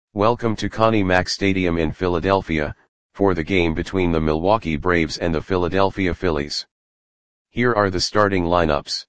Welcome to Connie Mack Stadium in Philadelphia, for the game between the Milwaukee Braves and the Philadelphia Phillies. Here are the starting lineups.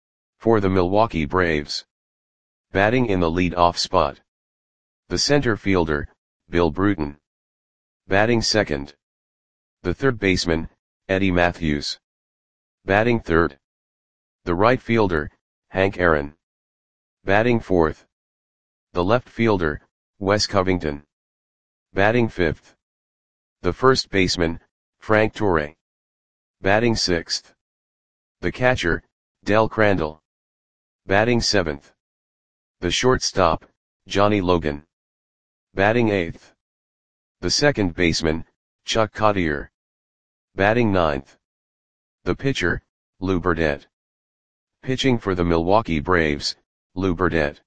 For the Milwaukee Braves. Batting in the lead-off spot. The center fielder, Bill Bruton. Batting second. The third baseman, Eddie Mathews. Batting third. The right fielder, Hank Aaron. Batting fourth. The left fielder, Wes Covington. Batting fifth. The first baseman, Frank Torre. Batting sixth. The catcher, Del Crandall. Batting seventh. The shortstop, Johnny Logan. Batting eighth. The second baseman, Chuck Cottier. Batting ninth. The pitcher, Lou Burdette. Pitching for the Milwaukee Braves, Lou Burdette.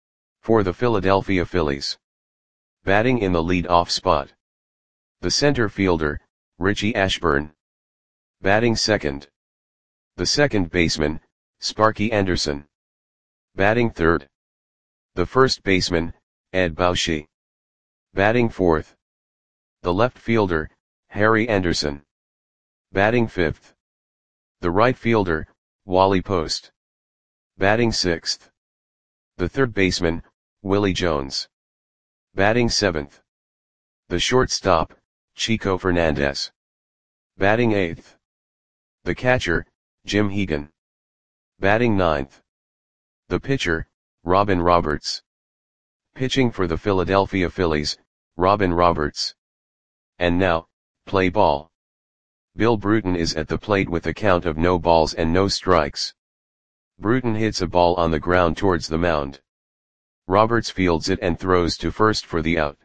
For the Philadelphia Phillies. Batting in the lead-off spot. The center fielder, Richie Ashburn. Batting second. The second baseman, Sparky Anderson. Batting third. The first baseman, Ed Bauschy. Batting fourth. The left fielder, Harry Anderson. Batting fifth. The right fielder, Wally Post. Batting sixth. The third baseman, Willie Jones. Batting seventh. The shortstop, Chico Fernandez. Batting eighth. The catcher, Jim Hegan. Batting ninth. The pitcher, Robin Roberts. Pitching for the Philadelphia Phillies, Robin Roberts. And now, play ball. Bill Bruton is at the plate with a count of no balls and no strikes. Bruton hits a ball on the ground towards the mound. Roberts fields it and throws to first for the out.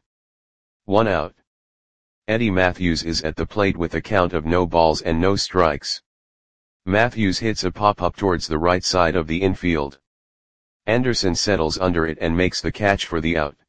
1 out. Eddie Mathews is at the plate with a count of no balls and no strikes. Mathews hits a pop-up towards the right side of the infield. Anderson settles under it and makes the catch for the out.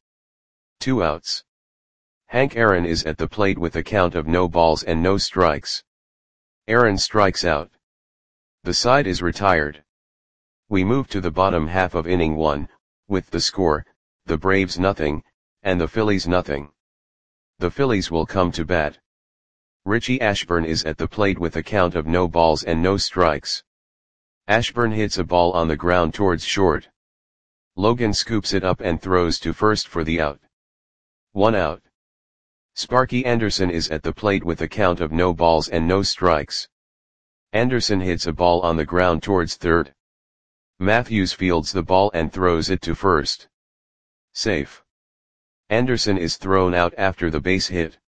2 outs. Hank Aaron is at the plate with a count of no balls and no strikes. Aaron strikes out. The side is retired. We move to the bottom half of inning 1, with the score, the Braves nothing, and the Phillies nothing. The Phillies will come to bat. Richie Ashburn is at the plate with a count of no balls and no strikes. Ashburn hits a ball on the ground towards short. Logan scoops it up and throws to first for the out. 1 out. Sparky Anderson is at the plate with a count of no balls and no strikes. Anderson hits a ball on the ground towards third. Mathews fields the ball and throws it to first. Safe. Anderson is thrown out after the base hit.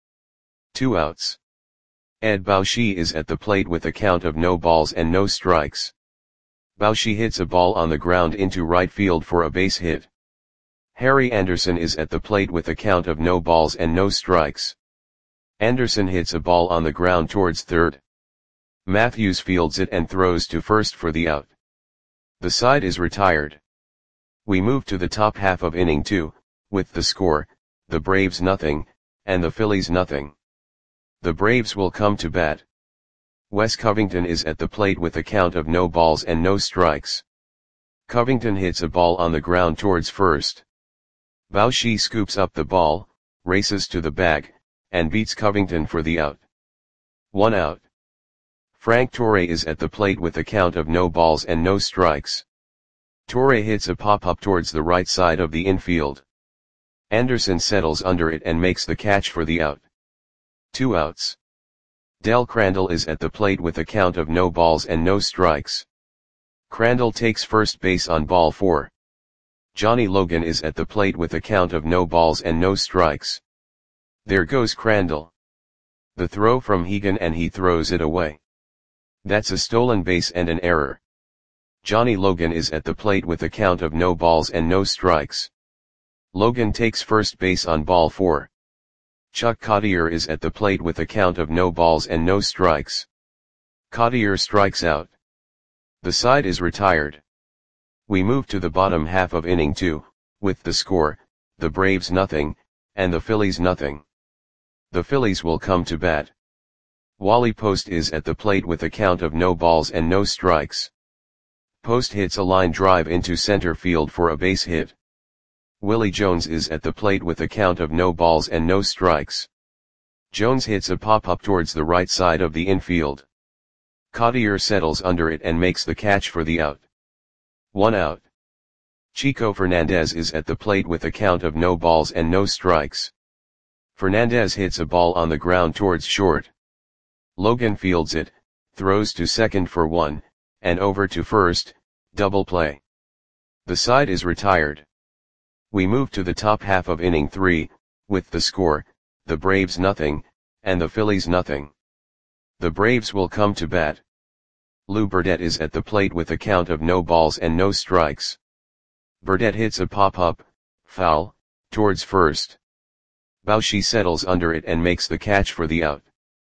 2 outs. Ed Bauschy is at the plate with a count of no balls and no strikes. Bauschy hits a ball on the ground into right field for a base hit. Harry Anderson is at the plate with a count of no balls and no strikes. Anderson hits a ball on the ground towards third. Mathews fields it and throws to first for the out. The side is retired. We move to the top half of inning 2, with the score, the Braves nothing, and the Phillies nothing. The Braves will come to bat. Wes Covington is at the plate with a count of no balls and no strikes. Covington hits a ball on the ground towards first. Bauschy scoops up the ball, races to the bag, and beats Covington for the out. 1 out. Frank Torre is at the plate with a count of no balls and no strikes. Torre hits a pop-up towards the right side of the infield. Anderson settles under it and makes the catch for the out. 2 outs. Del Crandall is at the plate with a count of no balls and no strikes. Crandall takes first base on ball 4. Johnny Logan is at the plate with a count of no balls and no strikes. There goes Crandall. The throw from Hegan and he throws it away. That's a stolen base and an error. Johnny Logan is at the plate with a count of no balls and no strikes. Logan takes first base on ball 4. Chuck Cottier is at the plate with a count of no balls and no strikes. Cottier strikes out. The side is retired. We move to the bottom half of inning 2, with the score, the Braves nothing, and the Phillies nothing. The Phillies will come to bat. Wally Post is at the plate with a count of no balls and no strikes. Post hits a line drive into center field for a base hit. Willie Jones is at the plate with a count of no balls and no strikes. Jones hits a pop-up towards the right side of the infield. Cottier settles under it and makes the catch for the out. 1 out. Chico Fernandez is at the plate with a count of no balls and no strikes. Fernandez hits a ball on the ground towards short. Logan fields it, throws to second for 1, and over to first, double play. The side is retired. We move to the top half of inning 3, with the score, the Braves nothing, and the Phillies nothing. The Braves will come to bat. Lou Burdett is at the plate with a count of no balls and no strikes. Burdett hits a pop-up, foul, towards first. Bauchi settles under it and makes the catch for the out.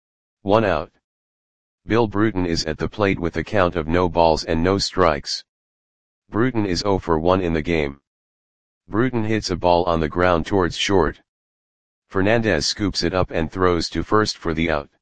1 out. Bill Bruton is at the plate with a count of no balls and no strikes. Bruton is 0 for 1 in the game. Bruton hits a ball on the ground towards short. Fernandez scoops it up and throws to first for the out.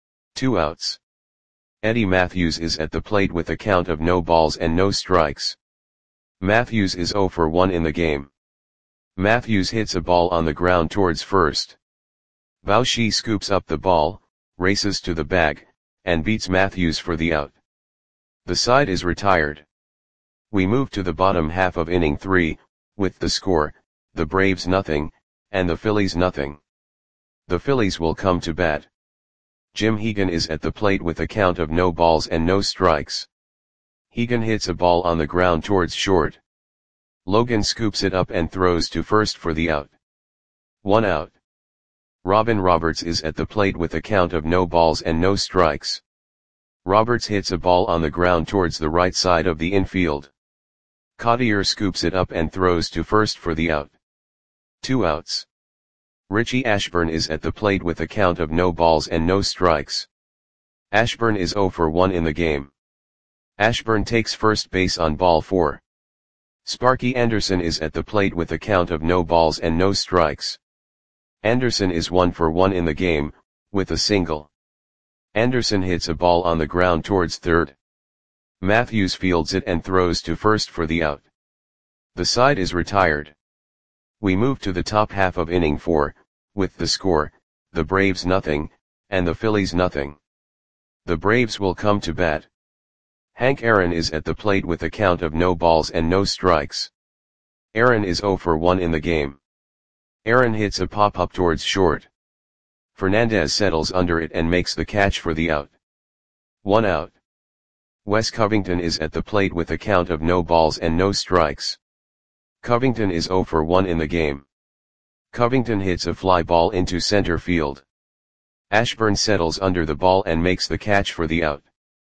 2 outs. Eddie Matthews is at the plate with a count of no balls and no strikes. Matthews is 0 for 1 in the game. Matthews hits a ball on the ground towards first. Bauchi scoops up the ball, races to the bag, and beats Matthews for the out. The side is retired. We move to the bottom half of inning 3, with the score, the Braves nothing, and the Phillies nothing. The Phillies will come to bat. Jim Hegan is at the plate with a count of no balls and no strikes. Hegan hits a ball on the ground towards short. Logan scoops it up and throws to first for the out. 1 out. Robin Roberts is at the plate with a count of no balls and no strikes. Roberts hits a ball on the ground towards the right side of the infield. Cottier scoops it up and throws to first for the out. 2 outs. Richie Ashburn is at the plate with a count of no balls and no strikes. Ashburn is 0 for 1 in the game. Ashburn takes first base on ball 4. Sparky Anderson is at the plate with a count of no balls and no strikes. Anderson is 1 for 1 in the game, with a single. Anderson hits a ball on the ground towards third. Matthews fields it and throws to first for the out. The side is retired. We move to the top half of inning 4, with the score, the Braves nothing, and the Phillies nothing. The Braves will come to bat. Hank Aaron is at the plate with a count of no balls and no strikes. Aaron is 0 for 1 in the game. Aaron hits a pop-up towards short. Fernandez settles under it and makes the catch for the out. 1 out. Wes Covington is at the plate with a count of no balls and no strikes. Covington is 0 for 1 in the game. Covington hits a fly ball into center field. Ashburn settles under the ball and makes the catch for the out.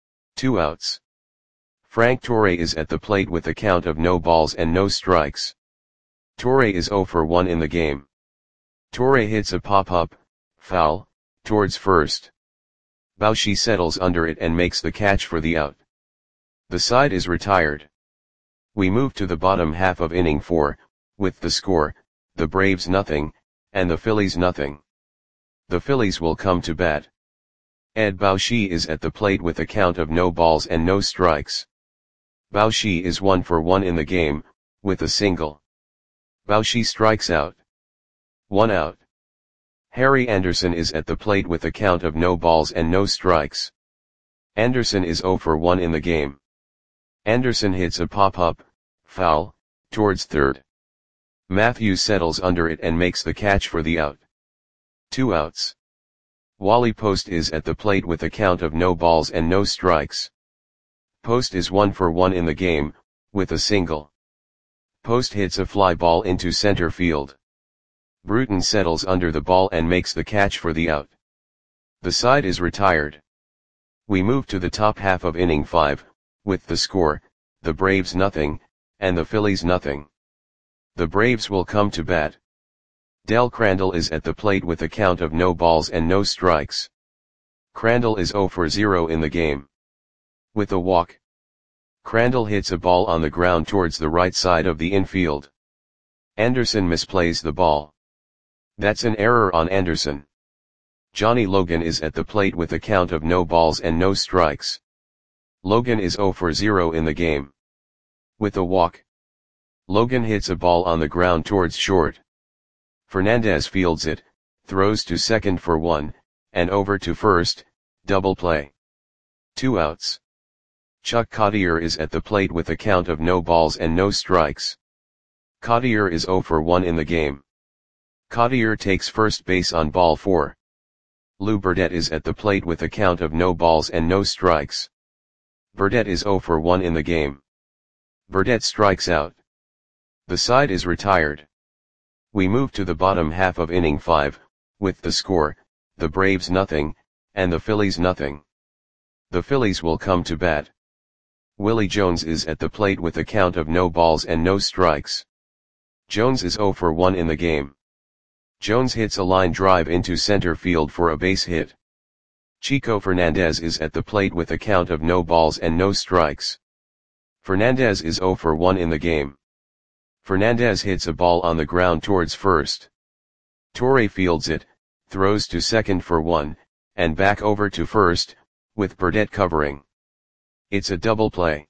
2 outs. Frank Torre is at the plate with a count of no balls and no strikes. Torre is 0 for 1 in the game. Torre hits a pop-up, foul, towards first. Bauchi settles under it and makes the catch for the out. The side is retired. We move to the bottom half of inning 4, with the score, the Braves nothing, and the Phillies nothing. The Phillies will come to bat. Ed Bauchi is at the plate with a count of no balls and no strikes. Bauchi is 1 for 1 in the game, with a single. Bauchi strikes out. 1 out. Harry Anderson is at the plate with a count of no balls and no strikes. Anderson is 0 for 1 in the game. Anderson hits a pop-up, foul, towards third. Matthews settles under it and makes the catch for the out. 2 outs. Wally Post is at the plate with a count of no balls and no strikes. Post is 1 for 1 in the game, with a single. Post hits a fly ball into center field. Bruton settles under the ball and makes the catch for the out. The side is retired. We move to the top half of inning 5, with the score, the Braves nothing, and the Phillies nothing. The Braves will come to bat. Del Crandall is at the plate with a count of no balls and no strikes. Crandall is 0 for 0 in the game. With a walk. Crandall hits a ball on the ground towards the right side of the infield. Anderson misplays the ball. That's an error on Anderson. Johnny Logan is at the plate with a count of no balls and no strikes. Logan is 0 for 0 in the game. With a walk. Logan hits a ball on the ground towards short. Fernandez fields it, throws to second for 1, and over to first, double play. 2 outs. Chuck Cottier is at the plate with a count of no balls and no strikes. Cottier is 0 for 1 in the game. Cottier takes first base on ball 4. Lou Burdette is at the plate with a count of no balls and no strikes. Burdette is 0 for 1 in the game. Burdette strikes out. The side is retired. We move to the bottom half of inning 5, with the score, the Braves nothing, and the Phillies nothing. The Phillies will come to bat. Willie Jones is at the plate with a count of no balls and no strikes. Jones is 0 for 1 in the game. Jones hits a line drive into center field for a base hit. Chico Fernandez is at the plate with a count of no balls and no strikes. Fernandez is 0 for 1 in the game. Fernandez hits a ball on the ground towards first. Torre fields it, throws to second for 1, and back over to first, with Burdette covering. It's a double play.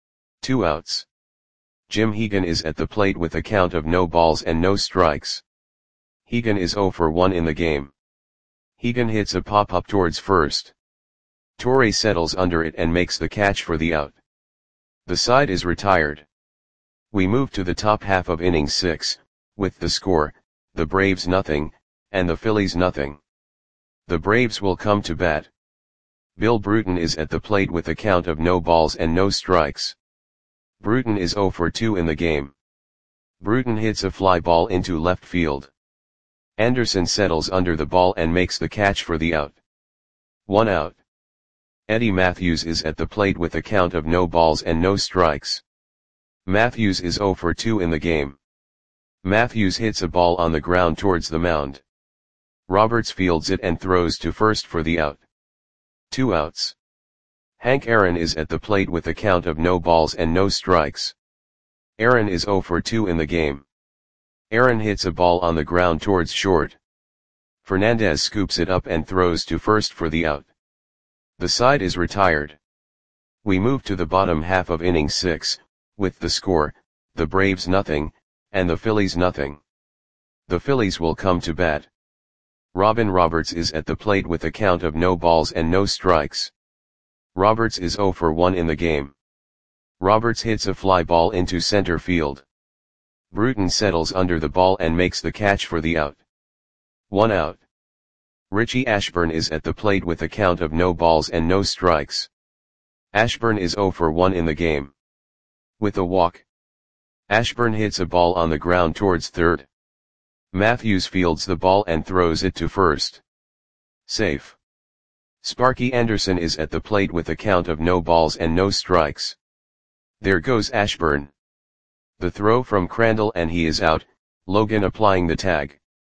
2 outs. Jim Hegan is at the plate with a count of no balls and no strikes. Hegan is 0 for 1 in the game. Hegan hits a pop-up towards first. Torre settles under it and makes the catch for the out. The side is retired. We move to the top half of inning 6, with the score, the Braves nothing, and the Phillies nothing. The Braves will come to bat. Bill Bruton is at the plate with a count of no balls and no strikes. Bruton is 0 for 2 in the game. Bruton hits a fly ball into left field. Anderson settles under the ball and makes the catch for the out. 1 out. Eddie Matthews is at the plate with a count of no balls and no strikes. Matthews is 0 for 2 in the game. Matthews hits a ball on the ground towards the mound. Roberts fields it and throws to first for the out. 2 outs. Hank Aaron is at the plate with a count of no balls and no strikes. Aaron is 0 for 2 in the game. Aaron hits a ball on the ground towards short. Fernandez scoops it up and throws to first for the out. The side is retired. We move to the bottom half of inning 6, with the score, the Braves nothing, and the Phillies nothing. The Phillies will come to bat. Robin Roberts is at the plate with a count of no balls and no strikes. Roberts is 0 for 1 in the game. Roberts hits a fly ball into center field. Bruton settles under the ball and makes the catch for the out. 1 out. Richie Ashburn is at the plate with a count of no balls and no strikes. Ashburn is 0 for 1 in the game. With a walk. Ashburn hits a ball on the ground towards third. Matthews fields the ball and throws it to first. Safe. Sparky Anderson is at the plate with a count of no balls and no strikes. There goes Ashburn. The throw from Crandall and he is out, Logan applying the tag.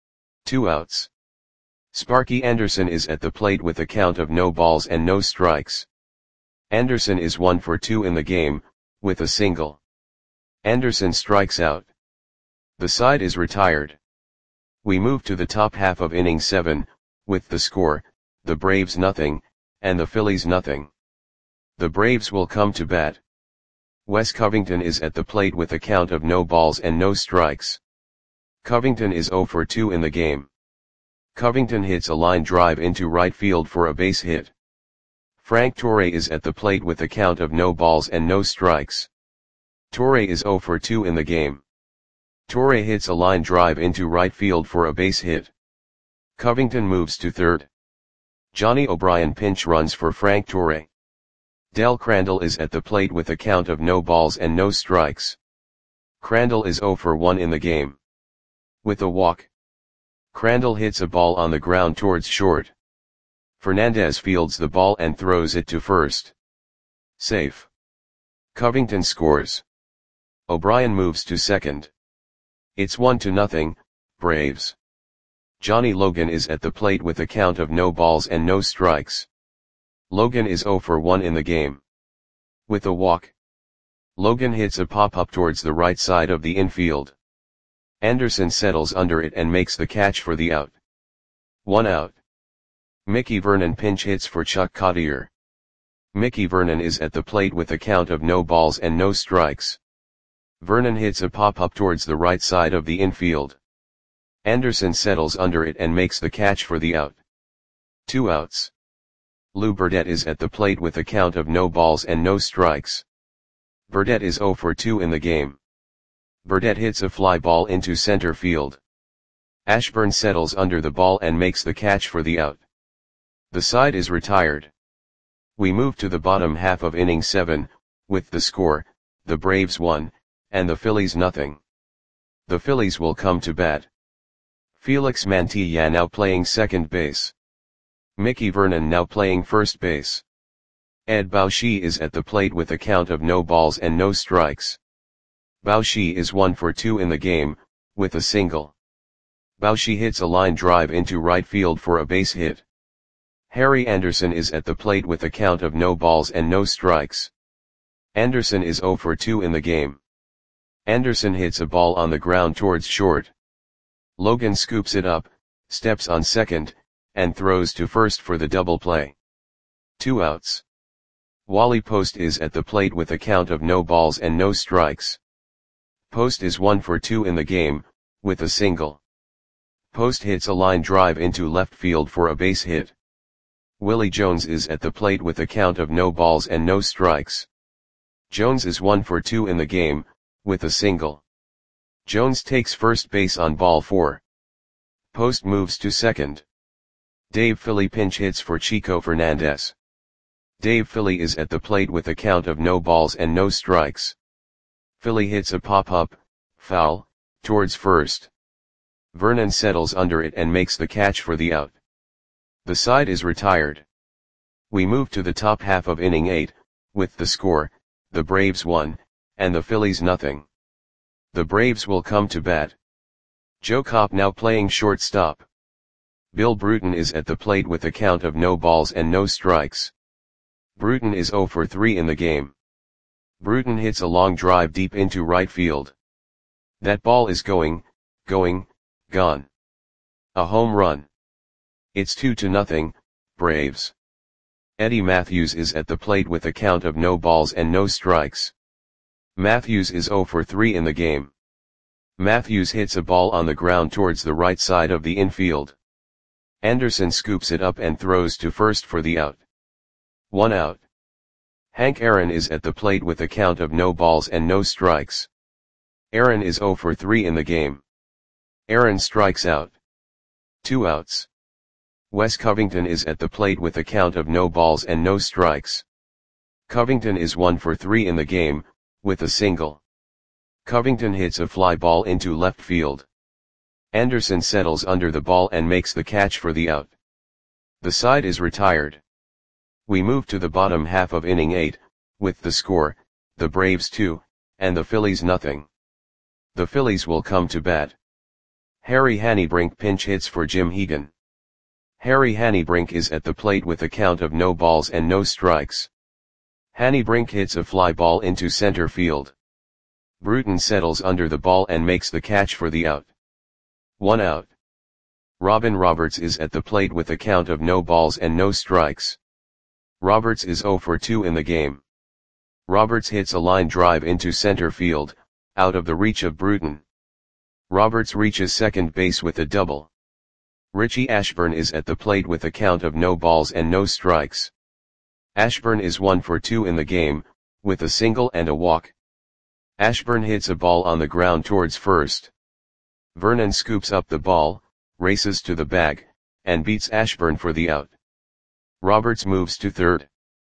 2 outs. Sparky Anderson is at the plate with a count of no balls and no strikes. Anderson is 1 for 2 in the game, with a single. Anderson strikes out. The side is retired. We move to the top half of inning 7, with the score, the Braves nothing, and the Phillies nothing. The Braves will come to bat. Wes Covington is at the plate with a count of no balls and no strikes. Covington is 0 for 2 in the game. Covington hits a line drive into right field for a base hit. Frank Torre is at the plate with a count of no balls and no strikes. Torre is 0 for 2 in the game. Torre hits a line drive into right field for a base hit. Covington moves to third. Johnny O'Brien pinch runs for Frank Torre. Del Crandall is at the plate with a count of no balls and no strikes. Crandall is 0 for 1 in the game. With a walk. Crandall hits a ball on the ground towards short. Fernandez fields the ball and throws it to first. Safe. Covington scores. O'Brien moves to second. It's 1-0, Braves. Johnny Logan is at the plate with a count of no balls and no strikes. Logan is 0 for 1 in the game. With a walk. Logan hits a pop-up towards the right side of the infield. Anderson settles under it and makes the catch for the out. 1 out. Mickey Vernon pinch hits for Chuck Cottier. Mickey Vernon is at the plate with a count of no balls and no strikes. Vernon hits a pop-up towards the right side of the infield. Anderson settles under it and makes the catch for the out. 2 outs. Lou Burdett is at the plate with a count of no balls and no strikes. Burdett is 0 for 2 in the game. Burdett hits a fly ball into center field. Ashburn settles under the ball and makes the catch for the out. The side is retired. We move to the bottom half of inning 7, with the score, the Braves 1, and the Phillies nothing. The Phillies will come to bat. Felix Mantilla now playing second base. Mickey Vernon now playing first base. Ed Bauschy is at the plate with a count of no balls and no strikes. Bauschy is 1 for 2 in the game, with a single. Bauschy hits a line drive into right field for a base hit. Harry Anderson is at the plate with a count of no balls and no strikes. Anderson is 0 for 2 in the game. Anderson hits a ball on the ground towards short. Logan scoops it up, steps on second, and throws to first for the double play. 2 outs. Wally Post is at the plate with a count of no balls and no strikes. Post is 1 for 2 in the game, with a single. Post hits a line drive into left field for a base hit. Willie Jones is at the plate with a count of no balls and no strikes. Jones is 1 for 2 in the game, with a single. Jones takes first base on ball 4. Post moves to second. Dave Philly pinch hits for Chico Fernandez. Dave Philly is at the plate with a count of no balls and no strikes. Philly hits a pop-up, foul, towards first. Vernon settles under it and makes the catch for the out. The side is retired. We move to the top half of inning 8, with the score, the Braves 1, and the Phillies nothing. The Braves will come to bat. Joe Kopp now playing shortstop. Bill Bruton is at the plate with a count of no balls and no strikes. Bruton is 0 for 3 in the game. Bruton hits a long drive deep into right field. That ball is gone. A home run. It's 2-0, Braves. Eddie Matthews is at the plate with a count of no balls and no strikes. Matthews is 0 for 3 in the game. Matthews hits a ball on the ground towards the right side of the infield. Anderson scoops it up and throws to first for the out. 1 out. Hank Aaron is at the plate with a count of no balls and no strikes. Aaron is 0 for 3 in the game. Aaron strikes out. 2 outs. Wes Covington is at the plate with a count of no balls and no strikes. Covington is 1 for 3 in the game, with a single. Covington hits a fly ball into left field. Anderson settles under the ball and makes the catch for the out. The side is retired. We move to the bottom half of inning 8, with the score, the Braves 2, and the Phillies nothing. The Phillies will come to bat. Harry Hannebrink pinch hits for Jim Hegan. Harry Hannebrink is at the plate with a count of no balls and no strikes. Hannebrink hits a fly ball into center field. Bruton settles under the ball and makes the catch for the out. 1 out. Robin Roberts is at the plate with a count of no balls and no strikes. Roberts is 0 for 2 in the game. Roberts hits a line drive into center field, out of the reach of Bruton. Roberts reaches second base with a double. Richie Ashburn is at the plate with a count of no balls and no strikes. Ashburn is 1 for 2 in the game, with a single and a walk. Ashburn hits a ball on the ground towards first. Vernon scoops up the ball, races to the bag, and beats Ashburn for the out. Roberts moves to third.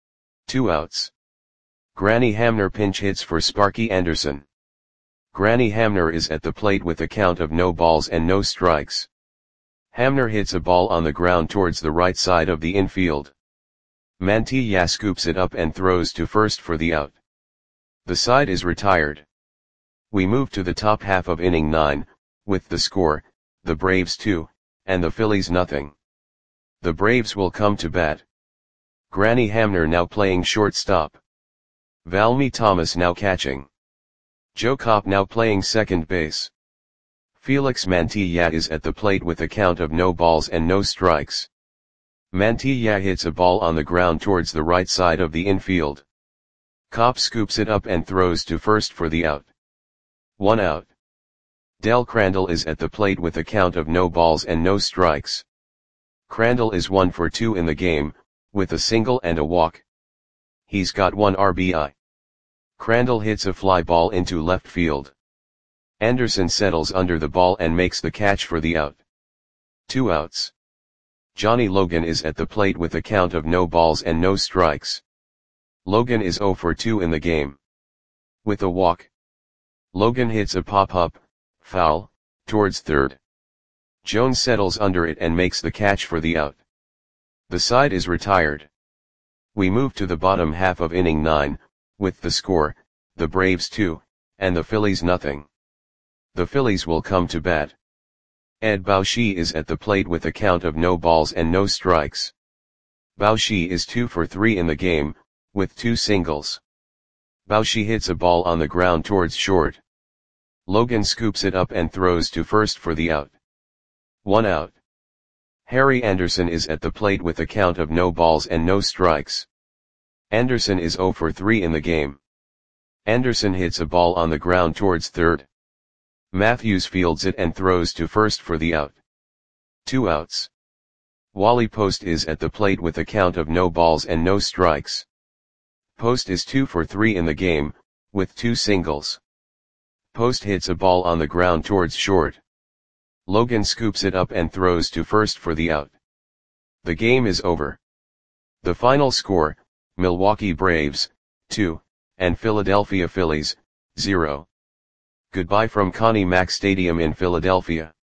2 outs. Granny Hamner pinch hits for Sparky Anderson. Granny Hamner is at the plate with a count of no balls and no strikes. Hamner hits a ball on the ground towards the right side of the infield. Mantilla scoops it up and throws to first for the out. The side is retired. We move to the top half of inning 9, with the score, the Braves 2, and the Phillies nothing. The Braves will come to bat. Granny Hamner now playing shortstop. Valmy Thomas now catching. Joe Kopp now playing second base. Felix Mantilla is at the plate with a count of no balls and no strikes. Mantilla hits a ball on the ground towards the right side of the infield. Kopp scoops it up and throws to first for the out. 1 out. Del Crandall is at the plate with a count of no balls and no strikes. Crandall is 1 for 2 in the game, with a single and a walk. He's got 1 RBI. Crandall hits a fly ball into left field. Anderson settles under the ball and makes the catch for the out. 2 outs. Johnny Logan is at the plate with a count of no balls and no strikes. Logan is 0 for 2 in the game. With a walk. Logan hits a pop-up, foul, towards third. Jones settles under it and makes the catch for the out. The side is retired. We move to the bottom half of inning 9, with the score, the Braves 2, and the Phillies nothing. The Phillies will come to bat. Ed Bauschy is at the plate with a count of no balls and no strikes. Bauschy is 2 for 3 in the game, with 2 singles. Bauschy hits a ball on the ground towards short. Logan scoops it up and throws to first for the out. 1 out. Harry Anderson is at the plate with a count of no balls and no strikes. Anderson is 0 for 3 in the game. Anderson hits a ball on the ground towards third. Matthews fields it and throws to first for the out. 2 outs. Wally Post is at the plate with a count of no balls and no strikes. Post is 2 for 3 in the game, with 2 singles. Post hits a ball on the ground towards short. Logan scoops it up and throws to first for the out. The game is over. The final score, Milwaukee Braves, 2, and Philadelphia Phillies, 0. Goodbye from Connie Mack Stadium in Philadelphia.